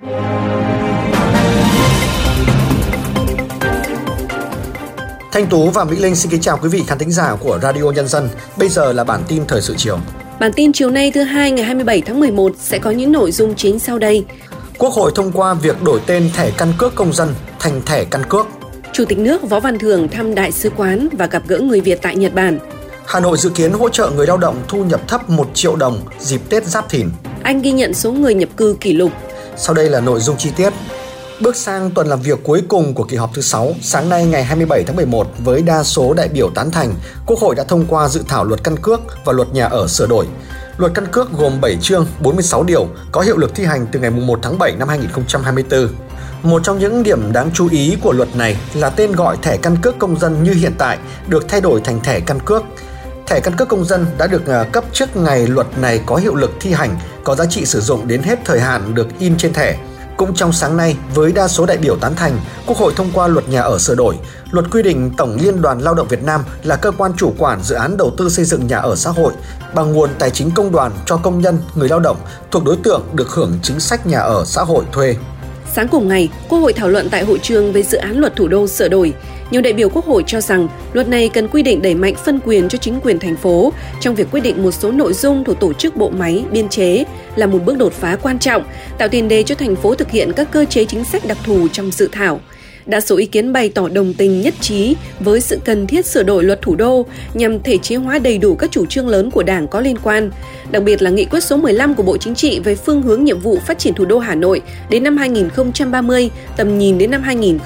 Thanh Tú và Mỹ Linh xin kính chào quý vị khán thính giả của Radio Nhân dân. Bây giờ là bản tin thời sự chiều. Bản tin chiều nay thứ Hai ngày 27 tháng 11 sẽ có những nội dung chính sau đây. Quốc hội thông qua việc đổi tên thẻ căn cước công dân thành thẻ căn cước. Chủ tịch nước Võ Văn Thưởng thăm Đại sứ quán và gặp gỡ người Việt tại Nhật Bản. Hà Nội dự kiến hỗ trợ người lao động thu nhập thấp 1 triệu đồng dịp Tết Giáp Thìn. Anh ghi nhận số người nhập cư kỷ lục. Sau đây là nội dung chi tiết. Bước sang tuần làm việc cuối cùng của kỳ họp thứ 6, sáng nay ngày 27 tháng 11 với đa số đại biểu tán thành, Quốc hội đã thông qua dự thảo luật căn cước và luật nhà ở sửa đổi. Luật căn cước gồm 7 chương, 46 điều, có hiệu lực thi hành từ ngày 1 tháng 7 năm 2024. Một trong những điểm đáng chú ý của luật này là tên gọi thẻ căn cước công dân như hiện tại được thay đổi thành thẻ căn cước. Thẻ căn cước công dân đã được cấp trước ngày luật này có hiệu lực thi hành, có giá trị sử dụng đến hết thời hạn được in trên thẻ. Cũng trong sáng nay, với đa số đại biểu tán thành, Quốc hội thông qua luật nhà ở sửa đổi. Luật quy định Tổng Liên đoàn Lao động Việt Nam là cơ quan chủ quản dự án đầu tư xây dựng nhà ở xã hội bằng nguồn tài chính công đoàn cho công nhân, người lao động thuộc đối tượng được hưởng chính sách nhà ở xã hội thuê. Sáng cùng ngày, Quốc hội thảo luận tại hội trường về dự án luật thủ đô sửa đổi. Nhiều đại biểu Quốc hội cho rằng luật này cần quy định đẩy mạnh phân quyền cho chính quyền thành phố trong việc quyết định một số nội dung thuộc tổ chức bộ máy, biên chế là một bước đột phá quan trọng, tạo tiền đề cho thành phố thực hiện các cơ chế chính sách đặc thù trong dự thảo. Đa số ý kiến bày tỏ đồng tình nhất trí với sự cần thiết sửa đổi luật thủ đô nhằm thể chế hóa đầy đủ các chủ trương lớn của Đảng có liên quan, đặc biệt là nghị quyết số 15 của Bộ Chính trị về phương hướng nhiệm vụ phát triển thủ đô Hà Nội đến năm 2030, tầm nhìn đến năm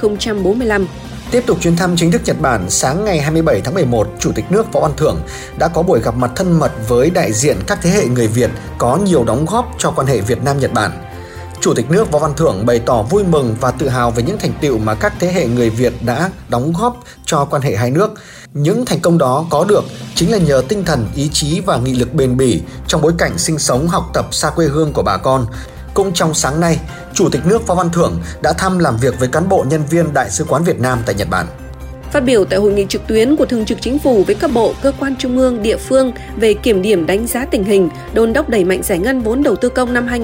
2045. Tiếp tục chuyến thăm chính thức Nhật Bản, sáng ngày 27 tháng 11, Chủ tịch nước Võ Văn Thưởng đã có buổi gặp mặt thân mật với đại diện các thế hệ người Việt có nhiều đóng góp cho quan hệ Việt Nam-Nhật Bản. Chủ tịch nước Võ Văn Thưởng bày tỏ vui mừng và tự hào về những thành tựu mà các thế hệ người Việt đã đóng góp cho quan hệ hai nước. Những thành công đó có được chính là nhờ tinh thần, ý chí và nghị lực bền bỉ trong bối cảnh sinh sống, học tập xa quê hương của bà con. Cũng trong sáng nay, Chủ tịch nước Võ Văn Thưởng đã thăm làm việc với cán bộ nhân viên Đại sứ quán Việt Nam tại Nhật Bản. Phát biểu tại hội nghị trực tuyến của Thường trực Chính phủ với các bộ, cơ quan trung ương, địa phương về kiểm điểm đánh giá tình hình, đôn đốc đẩy mạnh giải ngân vốn đầu tư công năm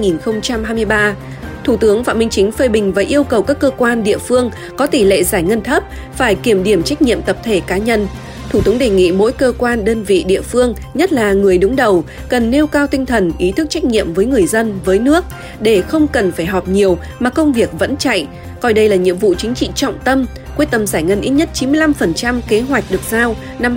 2023, Thủ tướng Phạm Minh Chính phê bình và yêu cầu các cơ quan địa phương có tỷ lệ giải ngân thấp phải kiểm điểm trách nhiệm tập thể cá nhân. Thủ tướng đề nghị mỗi cơ quan, đơn vị, địa phương, nhất là người đứng đầu, cần nêu cao tinh thần, ý thức trách nhiệm với người dân, với nước, để không cần phải họp nhiều mà công việc vẫn chạy, coi đây là nhiệm vụ chính trị trọng tâm, quyết tâm giải ngân ít nhất 95% kế hoạch được giao năm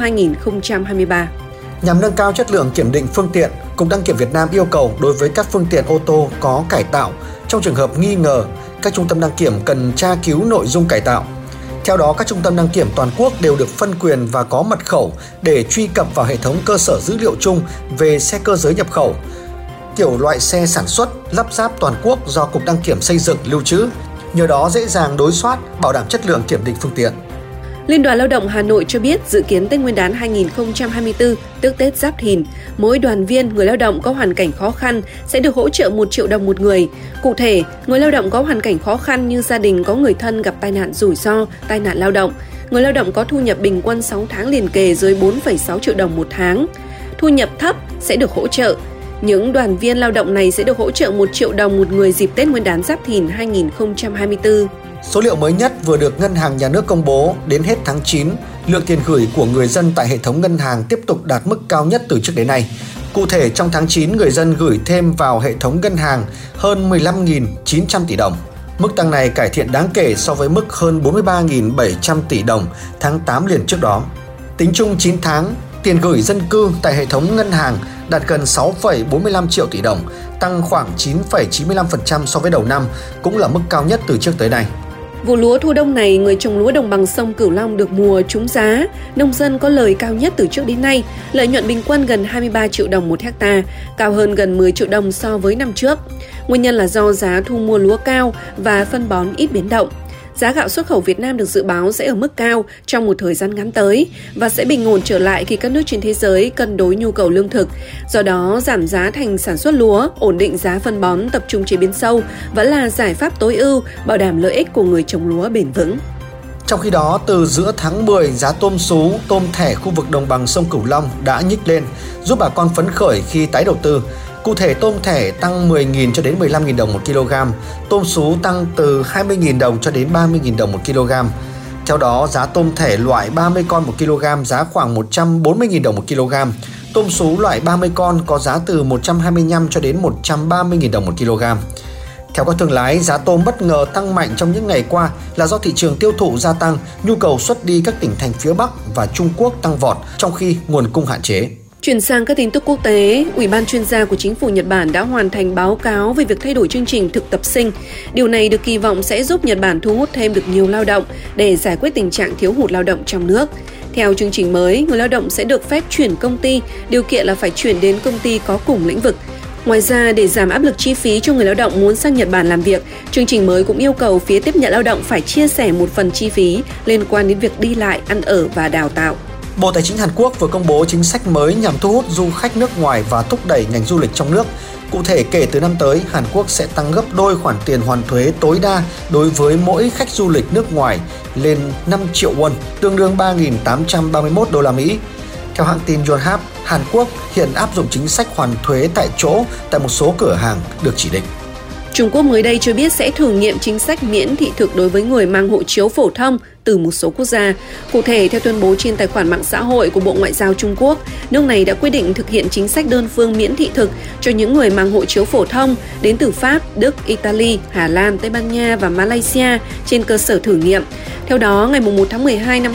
2023. Nhằm nâng cao chất lượng kiểm định phương tiện, Cục Đăng kiểm Việt Nam yêu cầu đối với các phương tiện ô tô có cải tạo, trong trường hợp nghi ngờ, các trung tâm đăng kiểm cần tra cứu nội dung cải tạo. Theo đó, các trung tâm đăng kiểm toàn quốc đều được phân quyền và có mật khẩu để truy cập vào hệ thống cơ sở dữ liệu chung về xe cơ giới nhập khẩu, kiểu loại xe sản xuất, lắp ráp toàn quốc do Cục Đăng kiểm xây dựng, lưu trữ. Nhờ đó dễ dàng đối soát, bảo đảm chất lượng kiểm định phương tiện. Liên đoàn Lao động Hà Nội cho biết dự kiến Tết Nguyên đán 2024, tức Tết Giáp Thìn, mỗi đoàn viên người lao động có hoàn cảnh khó khăn sẽ được hỗ trợ 1 triệu đồng một người. Cụ thể, người lao động có hoàn cảnh khó khăn như gia đình có người thân gặp tai nạn rủi ro, tai nạn lao động, người lao động có thu nhập bình quân 6 tháng liền kề dưới 4,6 triệu đồng một tháng. Thu nhập thấp sẽ được hỗ trợ. Những đoàn viên lao động này sẽ được hỗ trợ 1 triệu đồng một người dịp Tết Nguyên đán Giáp Thìn 2024. Số liệu mới nhất vừa được Ngân hàng Nhà nước công bố, đến hết tháng 9, lượng tiền gửi của người dân tại hệ thống ngân hàng tiếp tục đạt mức cao nhất từ trước đến nay. Cụ thể, trong tháng 9, người dân gửi thêm vào hệ thống ngân hàng hơn 15.900 tỷ đồng. Mức tăng này cải thiện đáng kể so với mức hơn 43.700 tỷ đồng tháng 8 liền trước đó. Tính chung 9 tháng, tiền gửi dân cư tại hệ thống ngân hàng đạt gần 6,45 triệu tỷ đồng, tăng khoảng 9,95% so với đầu năm, cũng là mức cao nhất từ trước tới nay. Vụ lúa thu đông này, người trồng lúa đồng bằng sông Cửu Long được mùa trúng giá, nông dân có lời cao nhất từ trước đến nay, lợi nhuận bình quân gần 23 triệu đồng một hectare, cao hơn gần 10 triệu đồng so với năm trước. Nguyên nhân là do giá thu mua lúa cao và phân bón ít biến động. Giá gạo xuất khẩu Việt Nam được dự báo sẽ ở mức cao trong một thời gian ngắn tới và sẽ bình ổn trở lại khi các nước trên thế giới cân đối nhu cầu lương thực. Do đó, giảm giá thành sản xuất lúa, ổn định giá phân bón, tập trung chế biến sâu vẫn là giải pháp tối ưu, bảo đảm lợi ích của người trồng lúa bền vững. Trong khi đó, từ giữa tháng 10, giá tôm sú, tôm thẻ khu vực đồng bằng sông Cửu Long đã nhích lên, giúp bà con phấn khởi khi tái đầu tư. Cụ thể, tôm thẻ tăng 10.000 cho đến 15.000 đồng một kg, tôm sú tăng từ 20.000 đồng cho đến 30.000 đồng một kg. Theo đó, giá tôm thẻ loại 30 con một kg giá khoảng 140.000 đồng một kg. Tôm sú loại 30 con có giá từ 125 cho đến 130.000 đồng một kg. Theo các thương lái, giá tôm bất ngờ tăng mạnh trong những ngày qua là do thị trường tiêu thụ gia tăng, nhu cầu xuất đi các tỉnh thành phía Bắc và Trung Quốc tăng vọt, trong khi nguồn cung hạn chế. Chuyển sang các tin tức quốc tế, Ủy ban chuyên gia của chính phủ Nhật Bản đã hoàn thành báo cáo về việc thay đổi chương trình thực tập sinh. Điều này được kỳ vọng sẽ giúp Nhật Bản thu hút thêm được nhiều lao động để giải quyết tình trạng thiếu hụt lao động trong nước. Theo chương trình mới, người lao động sẽ được phép chuyển công ty, điều kiện là phải chuyển đến công ty có cùng lĩnh vực. Ngoài ra, để giảm áp lực chi phí cho người lao động muốn sang Nhật Bản làm việc, chương trình mới cũng yêu cầu phía tiếp nhận lao động phải chia sẻ một phần chi phí liên quan đến việc đi lại, ăn ở và đào tạo. Bộ Tài chính Hàn Quốc vừa công bố chính sách mới nhằm thu hút du khách nước ngoài và thúc đẩy ngành du lịch trong nước. Cụ thể, kể từ năm tới, Hàn Quốc sẽ tăng gấp đôi khoản tiền hoàn thuế tối đa đối với mỗi khách du lịch nước ngoài lên 5 triệu won, tương đương 3.831 đô la Mỹ. Theo hãng tin Yonhap, Hàn Quốc hiện áp dụng chính sách hoàn thuế tại chỗ tại một số cửa hàng được chỉ định. Trung Quốc mới đây cho biết sẽ thử nghiệm chính sách miễn thị thực đối với người mang hộ chiếu phổ thông từ một số quốc gia. Cụ thể, theo tuyên bố trên tài khoản mạng xã hội của Bộ Ngoại giao Trung Quốc, nước này đã quyết định thực hiện chính sách đơn phương miễn thị thực cho những người mang hộ chiếu phổ thông đến từ Pháp, Đức, Italy, Hà Lan, Tây Ban Nha và Malaysia trên cơ sở thử nghiệm. Theo đó, ngày 1 tháng 12 năm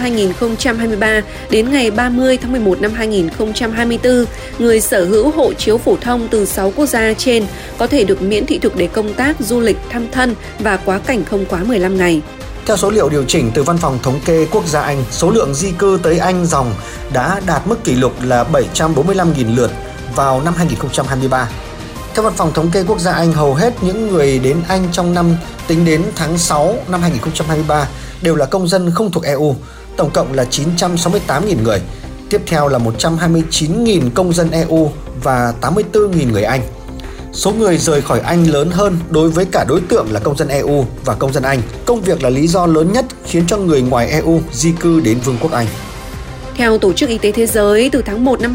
2023 đến ngày 30 tháng 11 năm 2024, người sở hữu hộ chiếu phổ thông từ 6 quốc gia trên có thể được miễn thị thực để công tác, du lịch, thăm thân và quá cảnh không quá 15 ngày. Theo số liệu điều chỉnh từ Văn phòng Thống kê Quốc gia Anh, số lượng di cư tới Anh dòng đã đạt mức kỷ lục là 745.000 lượt vào năm 2023. Theo Văn phòng Thống kê Quốc gia Anh, hầu hết những người đến Anh trong năm tính đến tháng 6 năm 2023 đều là công dân không thuộc EU, tổng cộng là 968.000 người. Tiếp theo là 129.000 công dân EU và 84.000 người Anh. Số người rời khỏi Anh lớn hơn đối với cả đối tượng là công dân EU và công dân Anh. Công việc là lý do lớn nhất khiến cho người ngoài EU di cư đến Vương quốc Anh. Theo Tổ chức Y tế Thế giới, từ tháng 1 năm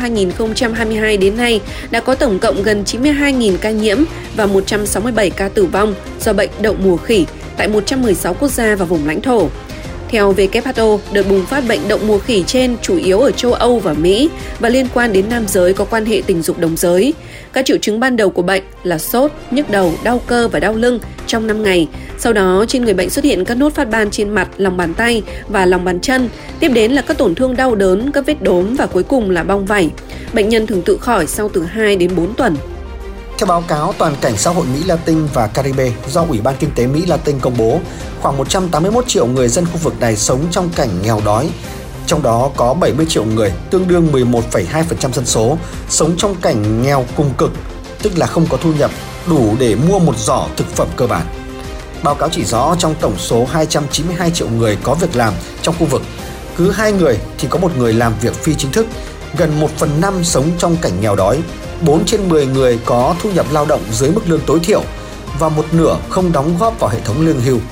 2022 đến nay đã có tổng cộng gần 92.000 ca nhiễm và 167 ca tử vong do bệnh đậu mùa khỉ tại 116 quốc gia và vùng lãnh thổ. Theo WHO, đợt bùng phát bệnh đậu mùa khỉ trên chủ yếu ở châu Âu và Mỹ và liên quan đến nam giới có quan hệ tình dục đồng giới. Các triệu chứng ban đầu của bệnh là sốt, nhức đầu, đau cơ và đau lưng trong 5 ngày. Sau đó, trên người bệnh xuất hiện các nốt phát ban trên mặt, lòng bàn tay và lòng bàn chân. Tiếp đến là các tổn thương đau đớn, các vết đốm và cuối cùng là bong vảy. Bệnh nhân thường tự khỏi sau từ 2 đến 4 tuần. Theo báo cáo toàn cảnh xã hội Mỹ Latin và Caribe do Ủy ban Kinh tế Mỹ Latin công bố, khoảng 181 triệu người dân khu vực này sống trong cảnh nghèo đói. Trong đó có 70 triệu người, tương đương 11,2% dân số, sống trong cảnh nghèo cùng cực, tức là không có thu nhập đủ để mua một giỏ thực phẩm cơ bản. Báo cáo chỉ rõ trong tổng số 292 triệu người có việc làm trong khu vực, cứ 2 người thì có một người làm việc phi chính thức, gần 1/5 sống trong cảnh nghèo đói, 4 trên 10 người có thu nhập lao động dưới mức lương tối thiểu và một nửa không đóng góp vào hệ thống lương hưu.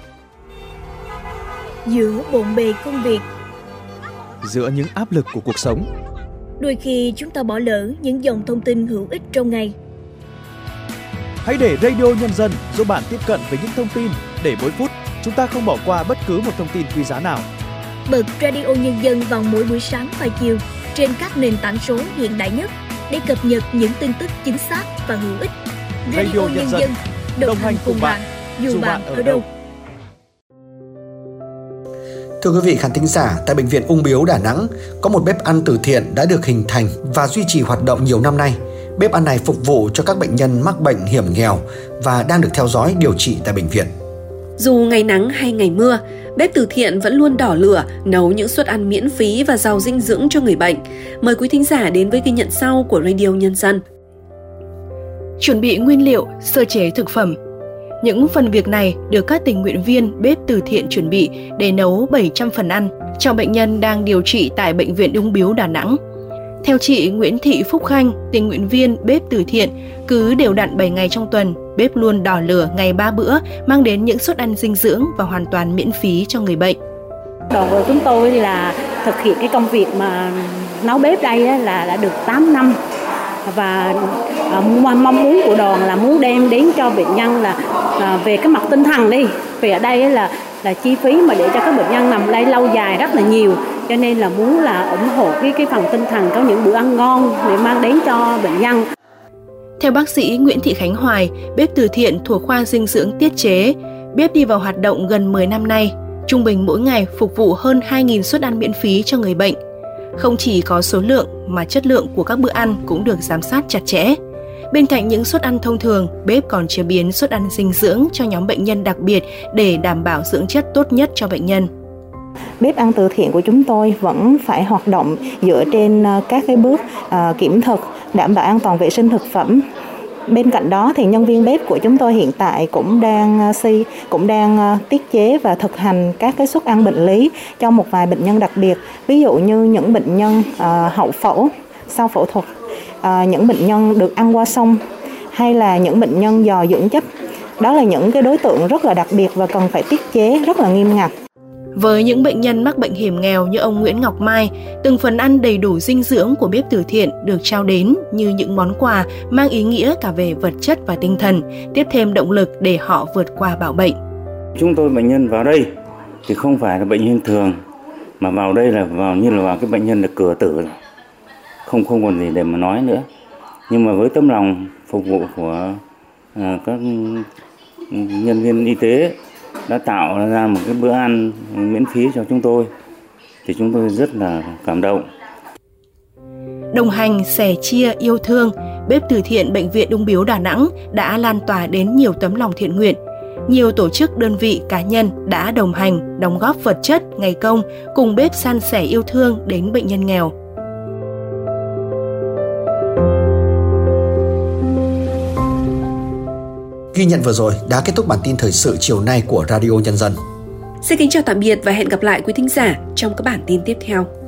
Giữa bộn bề công việc, giữa những áp lực của cuộc sống, đôi khi chúng ta bỏ lỡ những dòng thông tin hữu ích trong ngày. Hãy để Radio Nhân dân giúp bạn tiếp cận với những thông tin để mỗi phút chúng ta không bỏ qua bất cứ một thông tin quý giá nào. Bật Radio Nhân dân vào mỗi buổi sáng và chiều trên các nền tảng số hiện đại nhất để cập nhật những tin tức chính xác và hữu ích. Radio Nhân dân đồng hành cùng bạn dù bạn ở đâu. Thưa quý vị khán thính giả, tại Bệnh viện Ung Bướu Đà Nẵng có một bếp ăn từ thiện đã được hình thành và duy trì hoạt động nhiều năm nay. Bếp ăn này phục vụ cho các bệnh nhân mắc bệnh hiểm nghèo và đang được theo dõi điều trị tại bệnh viện. Dù ngày nắng hay ngày mưa, bếp từ thiện vẫn luôn đỏ lửa nấu những suất ăn miễn phí và giàu dinh dưỡng cho người bệnh. Mời quý thính giả đến với ghi nhận sau của Radio Nhân dân. Chuẩn bị nguyên liệu, sơ chế thực phẩm. Những phần việc này được các tình nguyện viên bếp từ thiện chuẩn bị để nấu 700 phần ăn cho bệnh nhân đang điều trị tại Bệnh viện Ung Bướu Đà Nẵng. Theo chị Nguyễn Thị Phúc Khanh, tình nguyện viên bếp từ thiện, cứ đều đặn 7 ngày trong tuần, bếp luôn đỏ lửa ngày 3 bữa, mang đến những suất ăn dinh dưỡng và hoàn toàn miễn phí cho người bệnh. Đoàn của chúng tôi là thực hiện cái công việc mà nấu bếp đây là đã được 8 năm. và mong muốn của đoàn là muốn đem đến cho bệnh nhân là về cái mặt tinh thần đi. Vì ở đây là chi phí mà để cho các bệnh nhân nằm đây lâu dài rất là nhiều, cho nên là muốn là ủng hộ cái phần tinh thần, có những bữa ăn ngon để mang đến cho bệnh nhân. Theo bác sĩ Nguyễn Thị Khánh Hoài, bếp từ thiện thuộc khoa dinh dưỡng tiết chế, bếp đi vào hoạt động gần 10 năm nay, trung bình mỗi ngày phục vụ hơn 2.000 suất ăn miễn phí cho người bệnh. Không chỉ có số lượng mà chất lượng của các bữa ăn cũng được giám sát chặt chẽ. Bên cạnh những suất ăn thông thường, bếp còn chế biến suất ăn dinh dưỡng cho nhóm bệnh nhân đặc biệt để đảm bảo dưỡng chất tốt nhất cho bệnh nhân. Bếp ăn từ thiện của chúng tôi vẫn phải hoạt động dựa trên các cái bước kiểm thực, đảm bảo an toàn vệ sinh thực phẩm. Bên cạnh đó thì nhân viên bếp của chúng tôi hiện tại cũng đang tiết chế và thực hành các cái suất ăn bệnh lý cho một vài bệnh nhân đặc biệt. Ví dụ như những bệnh nhân hậu phẫu, sau phẫu thuật, những bệnh nhân được ăn qua sông, hay là những bệnh nhân dò dưỡng chất. Đó là những cái đối tượng rất là đặc biệt và cần phải tiết chế rất là nghiêm ngặt. Với những bệnh nhân mắc bệnh hiểm nghèo như ông Nguyễn Ngọc Mai, từng phần ăn đầy đủ dinh dưỡng của bếp từ thiện được trao đến như những món quà mang ý nghĩa cả về vật chất và tinh thần, tiếp thêm động lực để họ vượt qua bạo bệnh. Chúng tôi bệnh nhân vào đây thì không phải là bệnh nhân thường, mà vào đây là vào cái bệnh nhân là cửa tử rồi. Không còn gì để mà nói nữa. Nhưng mà với tấm lòng phục vụ của các nhân viên y tế đã tạo ra một cái bữa ăn miễn phí cho chúng tôi thì chúng tôi rất là cảm động. Đồng hành, sẻ chia, yêu thương, bếp từ thiện Bệnh viện Ung bướu Đà Nẵng đã lan tỏa đến nhiều tấm lòng thiện nguyện. Nhiều tổ chức, đơn vị, cá nhân đã đồng hành, đóng góp vật chất, ngày công cùng bếp san sẻ yêu thương đến bệnh nhân nghèo. Ghi nhận vừa rồi đã kết thúc bản tin thời sự chiều nay của Radio Nhân dân. Xin kính chào tạm biệt và hẹn gặp lại quý thính giả trong các bản tin tiếp theo.